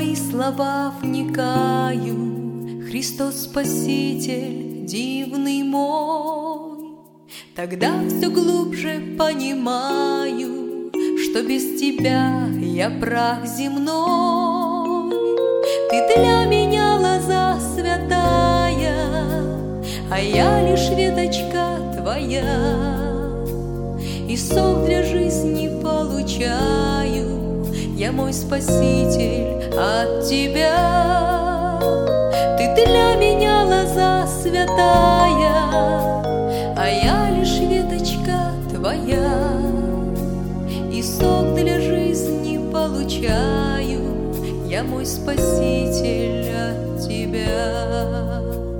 твои слова вникаю, Христос Спаситель дивный мой. Тогда все глубже понимаю, что без тебя я прах земной. Ты для меня лоза святая, а я лишь веточка твоя. И сок для жизни получаю я, мой Спаситель, от тебя. Ты для меня лоза святая, а я лишь веточка твоя. И сок для жизни получаю я, мой Спаситель, от тебя.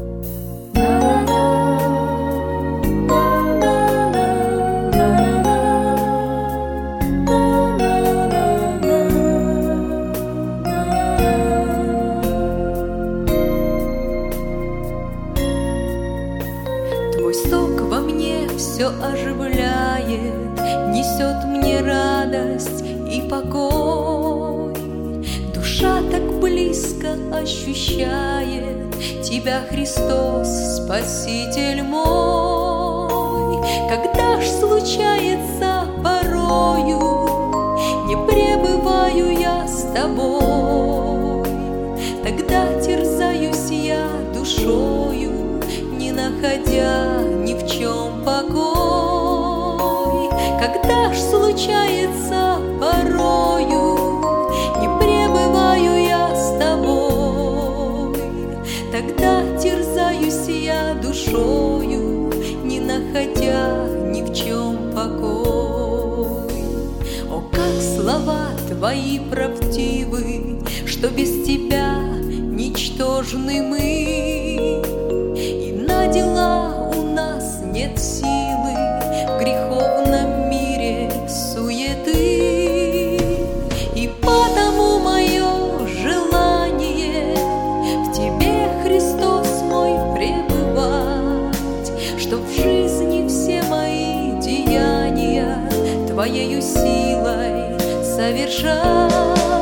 Твой сок во мне все оживляет, несет мне радость и покой. Душа так близко ощущает тебя, Христос, Спаситель мой. Когда ж случается порою, не пребываю я с тобой, тогда терзаюсь я душою, не находя ни в чем покой. Когда ж случается порою, не пребываю я с тобой, тогда терзаюсь я душою, не находя ни в чем покой. О, как слова твои правдивы, что без тебя ничтожны мы, и на дела у нас нет силы, в греховном мире суеты. И потому мое желание в тебе, Христос мой, пребывать, чтоб в жизни все мои деяния твоею силой совершать.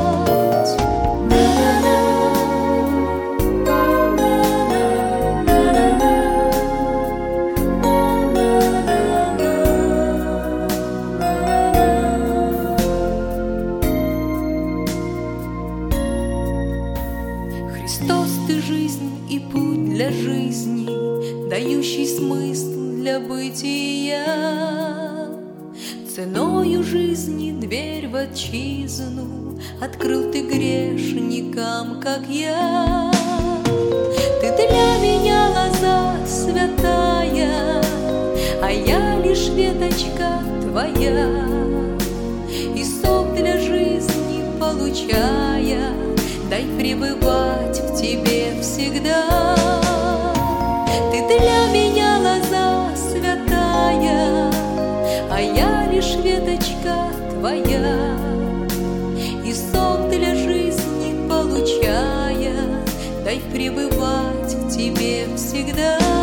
Христос, ты жизнь и путь для жизни, дающий смысл для бытия. Ценою жизни дверь в отчизну открыл ты грешникам, как я. Ты для меня лоза святая, а я лишь веточка твоя. И сок для жизни получая, дай пребывать в тебе всегда. Ты для меня лоза святая, а я лишь веточка твоя. И сок для жизни получая, дай пребывать в тебе всегда.